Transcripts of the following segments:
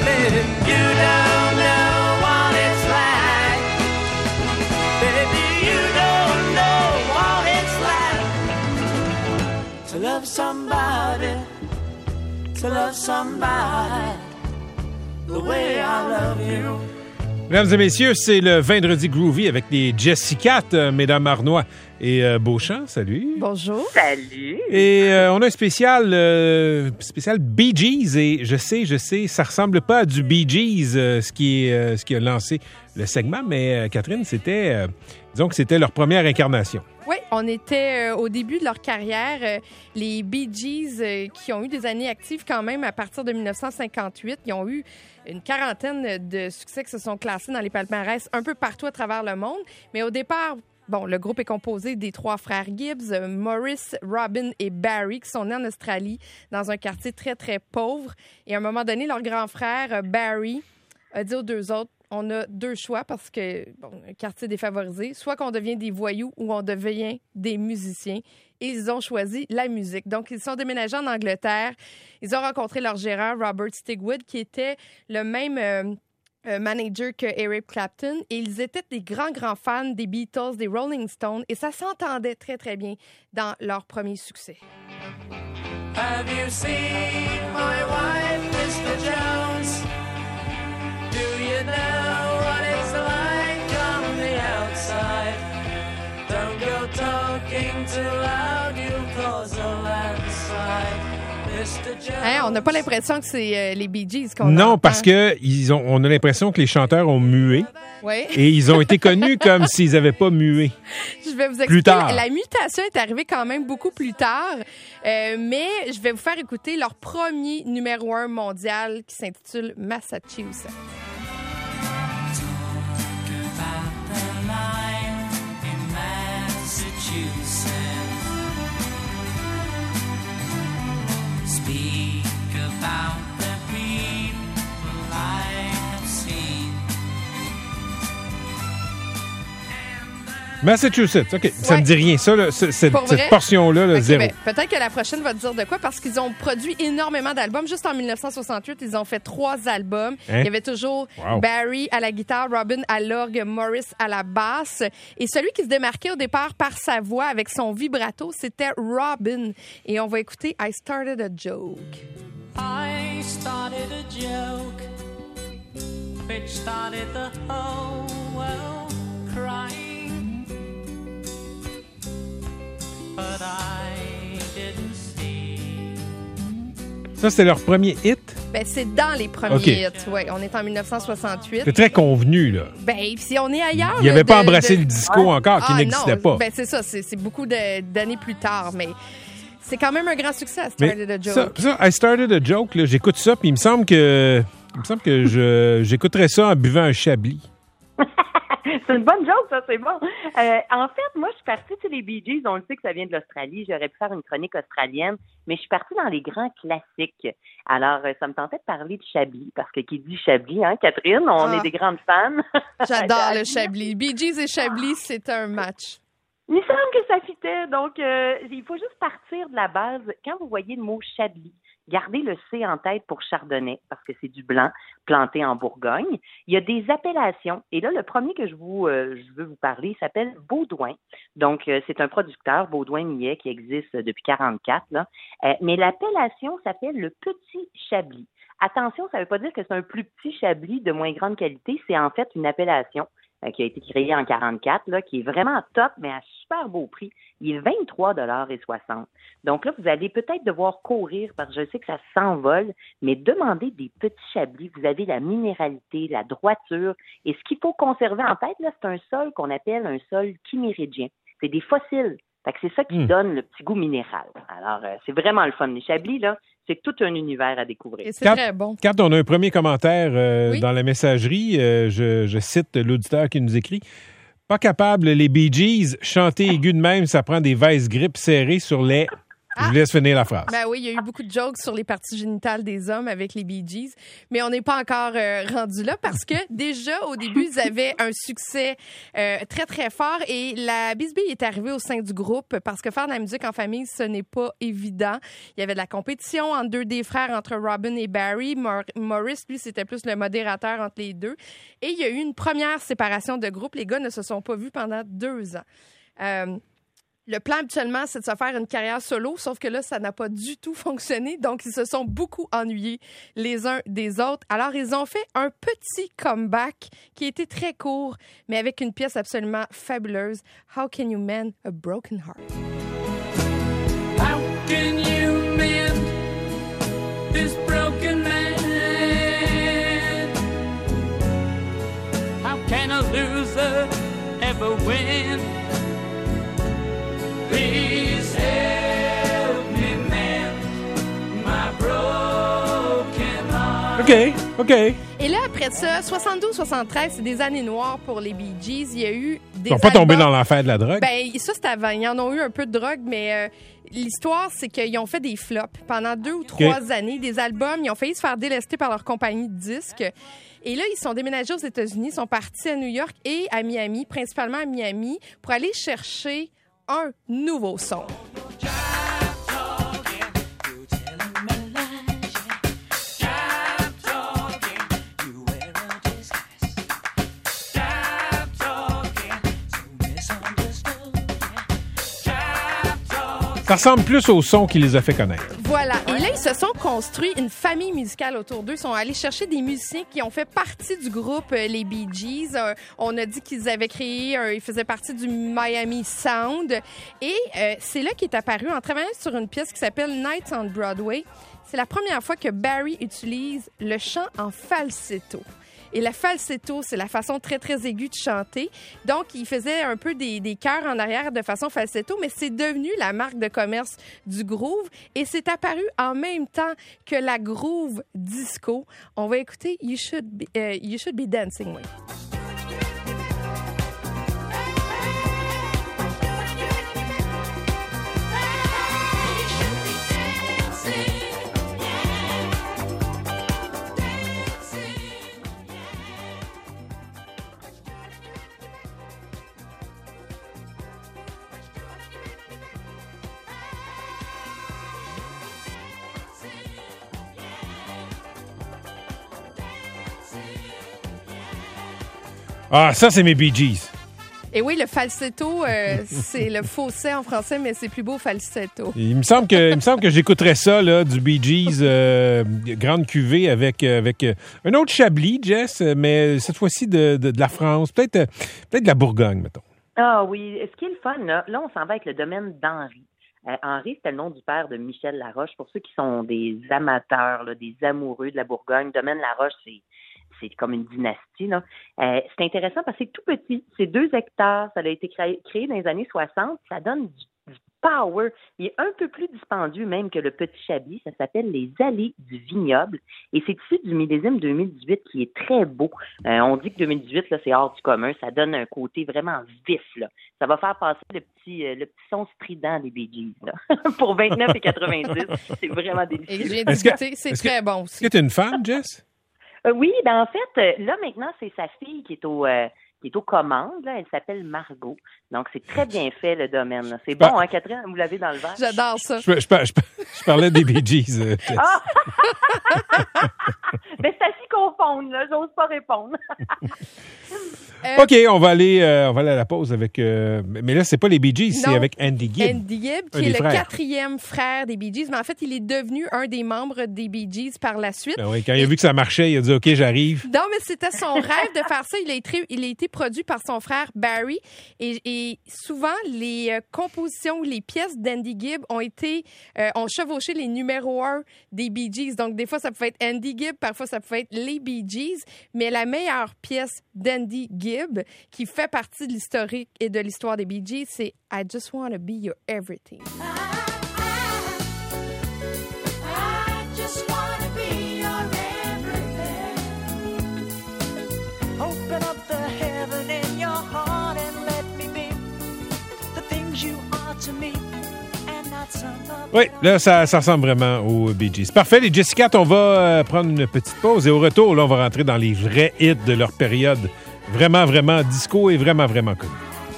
baby, you don't know what it's like. Baby, you don't know what it's like to love somebody, to love somebody the way I love you. Mesdames et messieurs, c'est le Vendredi Groovy avec les Jessicat, Mesdames Arnois et Beauchamp. Salut. Bonjour. Salut. Et on a un spécial Bee Gees. Et je sais, ça ressemble pas à du Bee Gees, ce qui a lancé le segment, mais Catherine, disons que c'était leur première incarnation. Oui, on était au début de leur carrière. Les Bee Gees, qui ont eu des années actives quand même à partir de 1958, ils ont eu une quarantaine de succès qui se sont classés dans les palmarès un peu partout à travers le monde. Mais au départ, le groupe est composé des 3 frères Gibbs, Maurice, Robin et Barry, qui sont nés en Australie dans un quartier très, très pauvre. Et à un moment donné, leur grand frère, Barry, a dit aux 2 autres, on a 2 choix parce que, un quartier défavorisé, soit qu'on devient des voyous ou on devient des musiciens. Et ils ont choisi la musique. Donc, ils sont déménagés en Angleterre. Ils ont rencontré leur gérant, Robert Stigwood, qui était le même manager que Eric Clapton. Et ils étaient des grands fans des Beatles, des Rolling Stones. Et ça s'entendait très, très bien dans leur premier succès. Have you seen my wife, Mr. Jones? Do you know what it's like on the outside? Don't go talking too loud, you'll cause a landslide. Mr. Jones. On n'a pas l'impression que c'est les Bee Gees qu'on Non, entend. parce que on a l'impression que les chanteurs ont mué. Oui. Et ils ont été connus comme s'ils n'avaient pas mué. Je vais vous expliquer. Plus tard. La mutation est arrivée quand même beaucoup plus tard, mais je vais vous faire écouter leur premier numéro 1 mondial qui s'intitule Massachusetts. Speak about the people I have seen. Massachusetts, OK. Ça Ouais. me dit rien. Ça, là, cette Pour vrai? portion-là, là, Ok, zéro. Peut-être que la prochaine va te dire de quoi, parce qu'ils ont produit énormément d'albums. Juste en 1968, ils ont fait 3 albums. Hein? Il y avait toujours Wow. Barry à la guitare, Robin à l'orgue, Maurice à la basse. Et celui qui se démarquait au départ par sa voix avec son vibrato, c'était Robin. Et on va écouter I Started a Joke. I started a joke which started the whole world crying, but I didn't see. Ça, c'était leur premier hit. Ben, c'est dans les premiers Ok. hits. Ouais, on est en 1968. C'est très convenu, là. Ben, si on est ailleurs. Ils n'avaient pas de- embrassé de- le disco encore, qui Ah, n'existait non, pas. Ben, c'est ça. C'est beaucoup d'années plus tard, mais c'est quand même un grand succès, I Mais Started a Joke. ça, I Started a Joke, là, j'écoute ça, puis il me semble que j'écouterais ça en buvant un Chablis. C'est une bonne joke, ça, c'est bon. En fait, moi, je suis partie, les Bee Gees, on le sait que ça vient de l'Australie. J'aurais pu faire une chronique australienne, mais je suis partie dans les grands classiques. Alors, ça me tentait de parler de Chablis, parce que qui dit Chablis, hein, Catherine, on est des grandes fans. J'adore le Chablis. Bee Gees et Chablis, c'est un match. Il me semble que ça fitait. Donc, il faut juste partir de la base. Quand vous voyez le mot Chablis, gardez le C en tête pour Chardonnay, parce que c'est du blanc planté en Bourgogne. Il y a des appellations. Et là, le premier que je veux vous parler s'appelle Baudouin. Donc, c'est un producteur, Baudouin-Millet, qui existe depuis 1944. Là. Mais l'appellation s'appelle le Petit Chablis. Attention, ça ne veut pas dire que c'est un plus petit Chablis de moins grande qualité. C'est en fait une appellation qui a été créée en 1944, là, qui est vraiment top, mais à super beau prix. Il est 23,60 $. Donc là, vous allez peut-être devoir courir, parce que je sais que ça s'envole, mais demandez des petits Chablis. Vous avez la minéralité, la droiture. Et ce qu'il faut conserver en tête, là, c'est un sol qu'on appelle un sol chiméridien. C'est des fossiles. Fait que c'est ça qui donne le petit goût minéral. Alors, c'est vraiment le fun. Les Chablis, là, c'est tout un univers à découvrir. Et c'est très bon. Quand on a un premier commentaire Oui. dans la messagerie, je cite l'auditeur qui nous écrit « Pas capable, les Bee Gees, chanter aigu de même, ça prend des vice grips serrées sur les... » Je vous laisse finir la phrase. Ben oui, il y a eu beaucoup de jokes sur les parties génitales des hommes avec les Bee Gees, mais on n'est pas encore rendu là parce que déjà, au début, ils avaient un succès très, très fort et la bisbille est arrivée au sein du groupe parce que faire de la musique en famille, ce n'est pas évident. Il y avait de la compétition entre deux des frères, entre Robin et Barry. Maurice, lui, c'était plus le modérateur entre les deux. Et il y a eu une première séparation de groupe. Les gars ne se sont pas vus pendant 2 ans. Le plan, habituellement, c'est de se faire une carrière solo, sauf que là, ça n'a pas du tout fonctionné. Donc, ils se sont beaucoup ennuyés les uns des autres. Alors, ils ont fait un petit comeback qui était très court, mais avec une pièce absolument fabuleuse. How can you mend a broken heart? How can you mend this broken man? How can a loser ever win? Please help me mend my broken heart. OK. Et là, après ça, 72-73, c'est des années noires pour les Bee Gees. Il y a eu des Ils n'ont pas tombé albums- dans l'enfer de la drogue? Ben, ça, c'était avant. Ils en ont eu un peu de drogue, mais l'histoire, c'est qu'ils ont fait des flops pendant 2 ou 3 années. Des albums, ils ont failli se faire délester par leur compagnie de disques. Et là, ils sont déménagés aux États-Unis, ils sont partis à New York et à Miami, principalement à Miami, pour aller chercher un nouveau son. Ça ressemble plus au son qui les a fait connaître. Voilà. Et là, ils se sont construits une famille musicale autour d'eux. Ils sont allés chercher des musiciens qui ont fait partie du groupe les Bee Gees. On a dit qu'ils avaient créé, ils faisaient partie du Miami Sound. Et c'est là qu'est apparu, en travaillant sur une pièce qui s'appelle Nights on Broadway, c'est la première fois que Barry utilise le chant en falsetto. Et la falsetto, c'est la façon très, très aiguë de chanter. Donc, il faisait un peu des chœurs en arrière de façon falsetto, mais c'est devenu la marque de commerce du groove et c'est apparu en même temps que la groove disco. On va écouter You Should Be Dancing With. Ah, ça, c'est mes Bee Gees. Et oui, le falsetto, c'est le fausset en français, mais c'est plus beau falsetto. Il me semble que j'écouterais ça, là, du Bee Gees, grande cuvée avec un autre Chablis, Jess, mais cette fois-ci de la France, peut-être de la Bourgogne, mettons. Ah oui, ce qui est le fun, là on s'en va avec le domaine d'Henri. Henri, c'était le nom du père de Michel Laroche. Pour ceux qui sont des amateurs, là, des amoureux de la Bourgogne, domaine Laroche, c'est comme une dynastie, là. C'est intéressant parce que c'est tout petit. C'est 2 hectares. Ça a été créé dans les années 60. Ça donne du power. Il est un peu plus dispendieux même que le Petit Chablis. Ça s'appelle les Allées du Vignoble. Et c'est issu du millésime 2018 qui est très beau. On dit que 2018, là, c'est hors du commun. Ça donne un côté vraiment vif, là. Ça va faire passer le petit son strident des Bee Gees, là. Pour 29,90. C'est vraiment délicieux. Et je viens de goûter, c'est très bon aussi. Est-ce que tu es une fan, Jess? Oui, ben en fait, là maintenant, c'est sa fille qui est aux commandes. Là. Elle s'appelle Margot. Donc, c'est très bien fait, le domaine. Là. C'est bon, hein, Catherine? Vous l'avez dans le verre? J'adore ça. Je parlais des Bee Gees. Jess. Ah! Ben, c'est à s'y confondre, là. J'ose pas répondre. OK, on va aller à la pause avec... mais là, c'est pas les Bee Gees, c'est avec Andy Gibb. Andy Gibb, qui est le 4e frère des Bee Gees. Mais en fait, il est devenu un des membres des Bee Gees par la suite. Ben oui, quand il a vu que ça marchait, il a dit « OK, j'arrive ». Non, mais c'était son rêve de faire ça. Il a été produit par son frère Barry. Et souvent, les compositions ou les pièces d'Andy Gibb ont chevauché les numéros 1 des Bee Gees. Donc, des fois, ça pouvait être Andy Gibb, parfois, ça pouvait être les Bee Gees. Mais la meilleure pièce d'Andy Gibb, qui fait partie de l'historique et de l'histoire des Bee Gees, c'est I Just Wanna Be Your Everything. Open up the heaven in your heart and let me be the things you are to me and not some other. Oui, là, ça ressemble vraiment aux Bee Gees. Parfait, les Jessica, on va prendre une petite pause et au retour, là, on va rentrer dans les vrais hits de leur période vraiment, vraiment disco et vraiment, vraiment connus.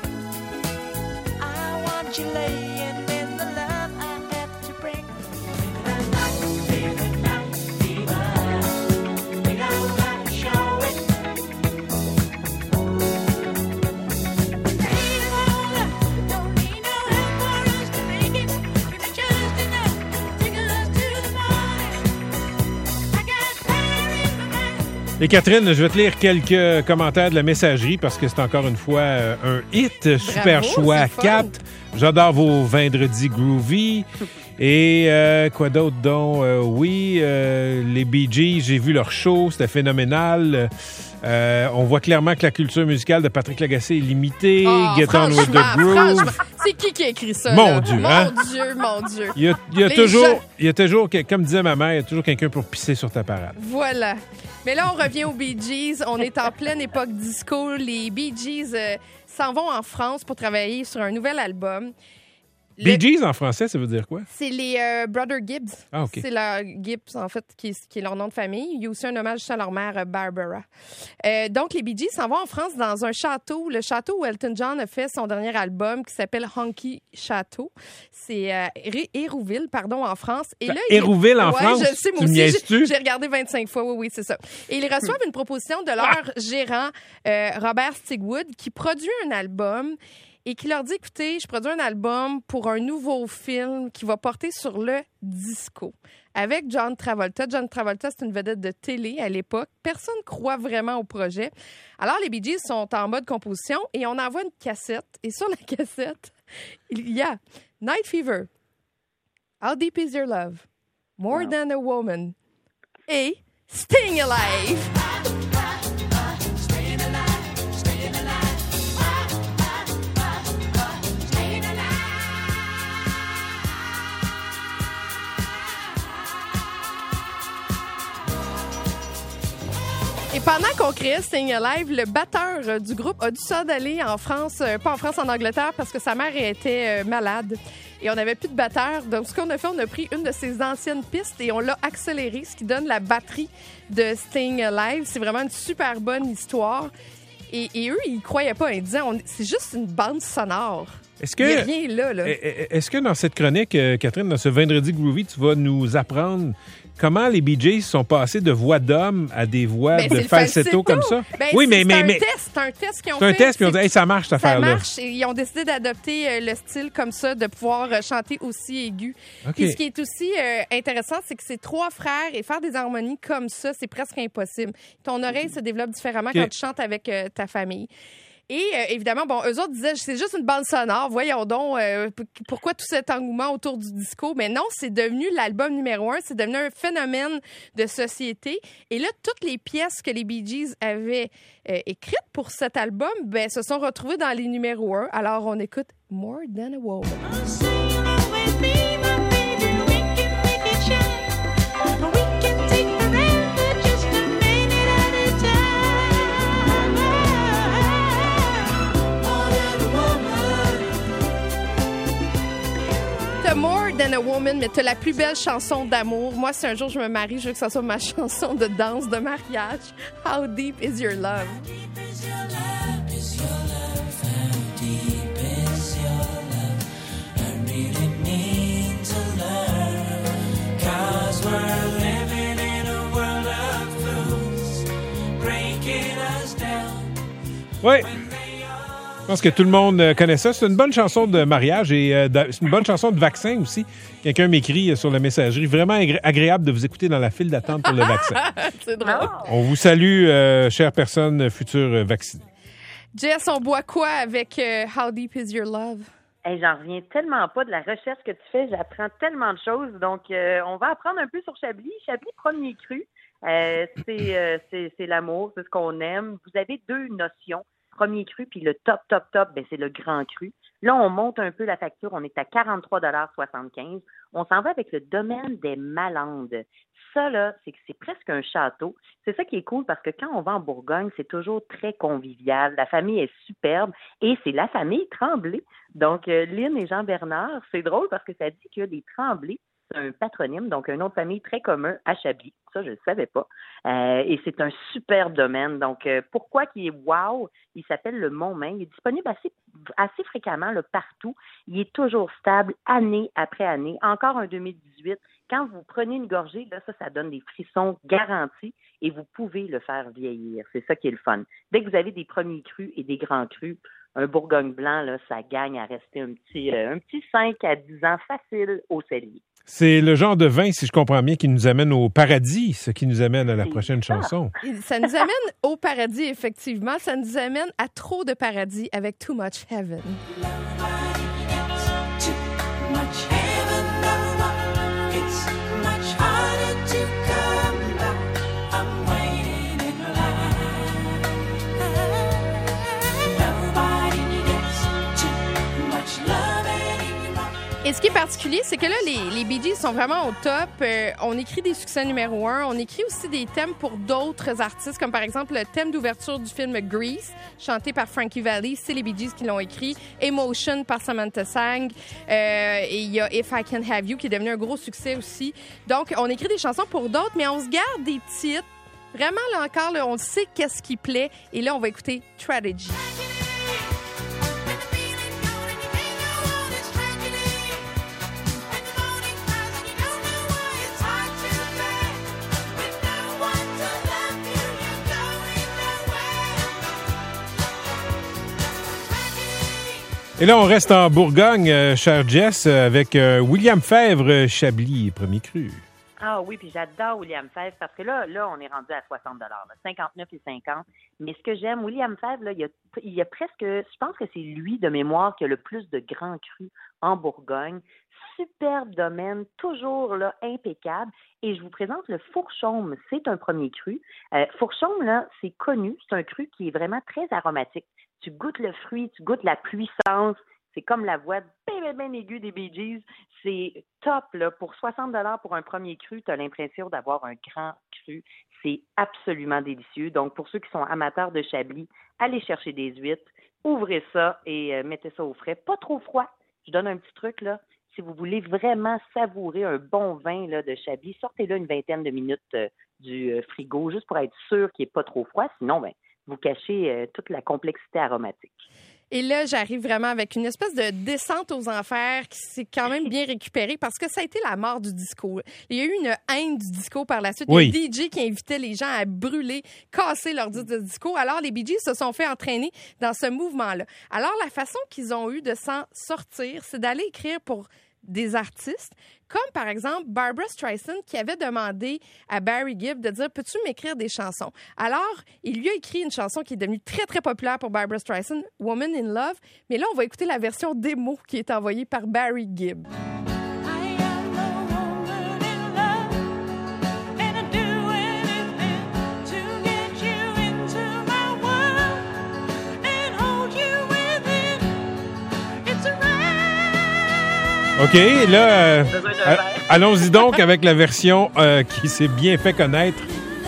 I want you laying in the love I have to bring. Et Catherine, je vais te lire quelques commentaires de la messagerie parce que c'est encore une fois un hit. Super choix. c'est fun. 4. J'adore vos vendredis groovy. Et quoi d'autre donc? Oui, les Bee Gees, j'ai vu leur show, c'était phénoménal. On voit clairement que la culture musicale de Patrick Lagacé est limitée. Oh, Get on with the franchement, groove. c'est qui a écrit ça? Mon là? Dieu, hein? Mon Dieu. Il y a Les toujours, gens- comme disait ma mère, il y a toujours quelqu'un pour pisser sur ta parade. Voilà. Mais là, on revient aux Bee Gees. On est en pleine époque disco. Les Bee Gees s'en vont en France pour travailler sur un nouvel album. Bee Gees en français, ça veut dire quoi? C'est les Brother Gibbs. Ah, OK. C'est la Gibbs, en fait, qui est leur nom de famille. Il y a aussi un hommage à leur mère, Barbara. Donc, les Bee Gees s'en vont en France dans un château, le château où Elton John a fait son dernier album qui s'appelle Honky Château. C'est Hérouville, en France. Et là, Hérouville en France? Je le sais, moi Tu me aussi. niaises-tu? J'ai regardé 25 fois, oui, c'est ça. Et ils reçoivent une proposition de leur gérant, Robert Stigwood, qui produit un album et qui leur dit, écoutez, je produis un album pour un nouveau film qui va porter sur le disco avec John Travolta. John Travolta, c'est une vedette de télé à l'époque. Personne ne croit vraiment au projet. Alors, les Bee Gees sont en mode composition et on envoie une cassette. Et sur la cassette, il y a Night Fever, How Deep Is Your Love, More Than a Woman et Staying Alive. Et pendant qu'on créait Staying Alive, le batteur du groupe a dû s'en aller en France, pas en France, en Angleterre, parce que sa mère était malade. Et on n'avait plus de batteur. Donc, ce qu'on a fait, on a pris une de ses anciennes pistes et on l'a accélérée, ce qui donne la batterie de Staying Alive. C'est vraiment une super bonne histoire. Et eux, ils croyaient pas. Ils disaient, c'est juste une bande sonore. Est-ce Il n'y a que, rien là. est-ce que dans cette chronique, Catherine, dans ce vendredi groovy, tu vas nous apprendre comment les Bee Gees sont passés de voix d'homme à des voix Ben, de c'est le falsetto comme ça? Ben, Oui, mais c'est un test qu'ils ont c'est un fait. test, puis on dit, hey, ça marche, cette Ça affaire-là. marche. Et ils ont décidé d'adopter le style comme ça, de pouvoir chanter aussi aigu. OK. Puis ce qui est aussi intéressant, c'est que c'est 3 frères et faire des harmonies comme ça, c'est presque impossible. Ton oreille se développe différemment OK. quand tu chantes avec ta famille. Et évidemment, bon, eux autres disaient, c'est juste une bande sonore. Voyons donc, pourquoi tout cet engouement autour du disco? Mais non, c'est devenu l'album numéro 1. C'est devenu un phénomène de société. Et là, toutes les pièces que les Bee Gees avaient écrites pour cet album, ben, se sont retrouvées dans les numéros 1. Alors, on écoute More Than a Woman. T'as More Than a Woman, mais t'as la plus belle chanson d'amour. Moi, si un jour je me marie, je veux que ça soit ma chanson de danse de mariage. How Deep Is Your Love? Oui. Je pense que tout le monde connaît ça. C'est une bonne chanson de mariage et c'est une bonne chanson de vaccin aussi. Quelqu'un m'écrit sur la messagerie. Vraiment agréable de vous écouter dans la file d'attente pour le vaccin. C'est drôle. On vous salue, chères personnes futures vaccinées. Jess, on boit quoi avec How Deep Is Your Love? Hey, j'en reviens tellement pas de la recherche que tu fais. J'apprends tellement de choses. Donc, on va apprendre un peu sur Chablis. Chablis, premier cru. C'est l'amour, c'est ce qu'on aime. Vous avez 2 notions. Premier cru, puis le top, ben, c'est le grand cru. Là, on monte un peu la facture. On est à 43,75 $. On s'en va avec le domaine des Malandes. Ça, là, c'est que c'est presque un château. C'est ça qui est cool parce que quand on va en Bourgogne, c'est toujours très convivial. La famille est superbe et c'est la famille Tremblay. Donc, Lynn et Jean-Bernard, c'est drôle parce que ça dit que les Tremblay, c'est un patronyme, donc un nom de famille très commun à Chablis. Ça, je ne le savais pas. Et c'est un super domaine. Donc, pourquoi qu'il est wow? Il s'appelle le Montmain. Il est disponible assez fréquemment là, partout. Il est toujours stable année après année. Encore un 2018. Quand vous prenez une gorgée, là, ça donne des frissons garantis et vous pouvez le faire vieillir. C'est ça qui est le fun. Dès que vous avez des premiers crus et des grands crus, un Bourgogne blanc, là, ça gagne à rester un petit 5 à 10 ans facile au cellier. C'est le genre de vin, si je comprends bien, qui nous amène au paradis, ce qui nous amène à la prochaine chanson. Ça nous amène au paradis, effectivement. Ça nous amène à trop de paradis avec Too Much Heaven. Et ce qui est particulier, c'est que là, les Bee Gees sont vraiment au top. On écrit des succès numéro 1. On écrit aussi des thèmes pour d'autres artistes, comme par exemple le thème d'ouverture du film Grease, chanté par Frankie Valli. C'est les Bee Gees qui l'ont écrit. Emotion par Samantha Sang. Et il y a If I Can Have You, qui est devenu un gros succès aussi. Donc, on écrit des chansons pour d'autres, mais on se garde des titres. Vraiment, là encore, là, on sait qu'est-ce qui plaît. Et là, on va écouter Tragedy. Et là, on reste en Bourgogne, cher Jess, avec William Fèvre Chablis, premier cru. Ah oui, puis j'adore William Fèvre parce que là, on est rendu à 60 $, 59,50 $. Mais ce que j'aime, William Fèvre, là, il y a presque, je pense que c'est lui de mémoire qui a le plus de grands crus en Bourgogne. Superbe domaine, toujours là, impeccable. Et je vous présente le Fourchaume. C'est un premier cru. Fourchaume, là, c'est connu. C'est un cru qui est vraiment très aromatique. Tu goûtes le fruit, tu goûtes la puissance. C'est comme la voix bien aiguë des Bee Gees. C'est top, là. Pour 60 $ pour un premier cru, tu as l'impression d'avoir un grand cru. C'est absolument délicieux. Donc, pour ceux qui sont amateurs de Chablis, allez chercher des huîtres, ouvrez ça et mettez ça au frais. Pas trop froid. Je donne un petit truc, là. Si vous voulez vraiment savourer un bon vin là, de Chablis, sortez-le une vingtaine de minutes du frigo, juste pour être sûr qu'il n'est pas trop froid. Sinon, vous cachez toute la complexité aromatique. Et là, j'arrive vraiment avec une espèce de descente aux enfers qui s'est quand même bien récupérée parce que ça a été la mort du disco. Il y a eu une haine du disco par la suite. Oui. Il y a des DJ qui invitaient les gens à brûler, casser leur disque de disco. Alors, les Bee Gees se sont fait entraîner dans ce mouvement-là. Alors, la façon qu'ils ont eu de s'en sortir, c'est d'aller écrire pour des artistes, comme par exemple Barbra Streisand qui avait demandé à Barry Gibb de dire « Peux-tu m'écrire des chansons? » Alors, il lui a écrit une chanson qui est devenue très, très populaire pour Barbra Streisand, « Woman in Love ». Mais là, on va écouter la version démo qui est envoyée par Barry Gibb. OK, là, allons-y donc avec la version qui s'est bien fait connaître.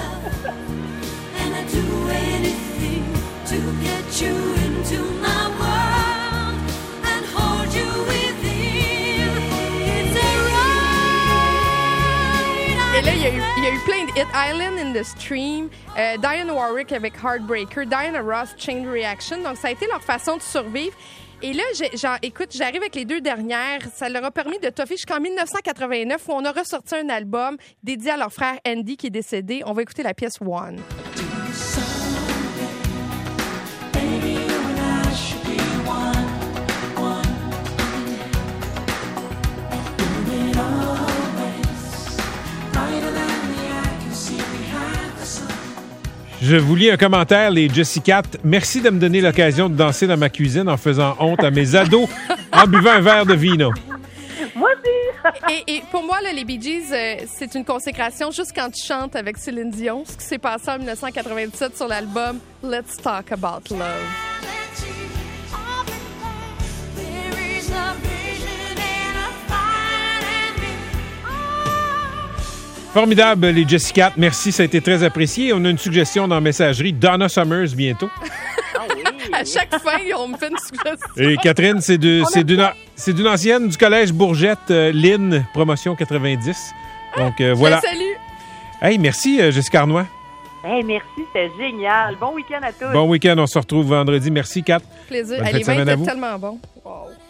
Et là, il y a eu plein de hits. Island in the Stream, Diane Warwick avec Heartbreaker, Diana Ross, Chain Reaction. Donc, ça a été leur façon de survivre. Et là, écoute, j'arrive avec les deux dernières. Ça leur a permis de toffer jusqu'en 1989 où on a ressorti un album dédié à leur frère Andy qui est décédé. On va écouter la pièce One. Je vous lis un commentaire, les Jessicat. Merci de me donner l'occasion de danser dans ma cuisine en faisant honte à mes ados en buvant un verre de vino. Moi aussi! Et pour moi, là, les Bee Gees, c'est une consécration juste quand tu chantes avec Céline Dion, ce qui s'est passé en 1997 sur l'album Let's Talk About Love. Formidable, les Jessica. Merci, ça a été très apprécié. On a une suggestion dans la messagerie. Donna Summers, bientôt. Ah oui. À chaque fin, on me fait une suggestion. Et Catherine, c'est d'une ancienne du collège Bourgette, Lynn, promotion 90. Donc, voilà. Salut. Hey, merci, Jessica Arnois. Hey, merci, c'était génial. Bon week-end à tous. Bon week-end, on se retrouve vendredi. Merci, Kat. Plaisir. Bonne Les fin de vins semaine à étaient vous. tellement bons. Wow.